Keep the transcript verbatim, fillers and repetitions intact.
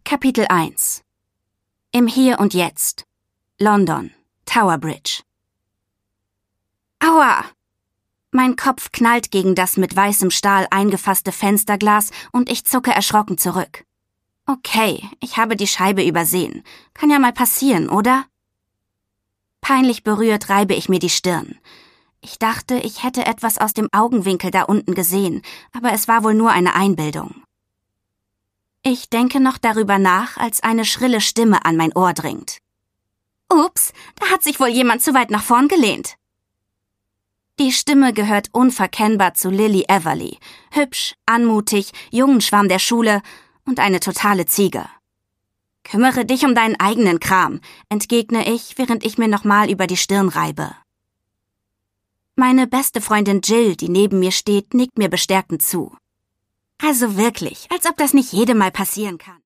Kapitel eins. Im Hier und Jetzt. London. Tower Bridge. Aua! Mein Kopf knallt gegen das mit weißem Stahl eingefasste Fensterglas und ich zucke erschrocken zurück. Okay, ich habe die Scheibe übersehen. Kann ja mal passieren, oder? Peinlich berührt reibe ich mir die Stirn. Ich dachte, ich hätte etwas aus dem Augenwinkel da unten gesehen, aber es war wohl nur eine Einbildung. Ich denke noch darüber nach, als eine schrille Stimme an mein Ohr dringt. Ups, da hat sich wohl jemand zu weit nach vorn gelehnt. Die Stimme gehört unverkennbar zu Lily Everly. Hübsch, anmutig, Jungenschwarm der Schule und eine totale Ziege. Kümmere dich um deinen eigenen Kram, entgegne ich, während ich mir nochmal über die Stirn reibe. Meine beste Freundin Jill, die neben mir steht, nickt mir bestärkend zu. Also wirklich, als ob das nicht jedem mal passieren kann.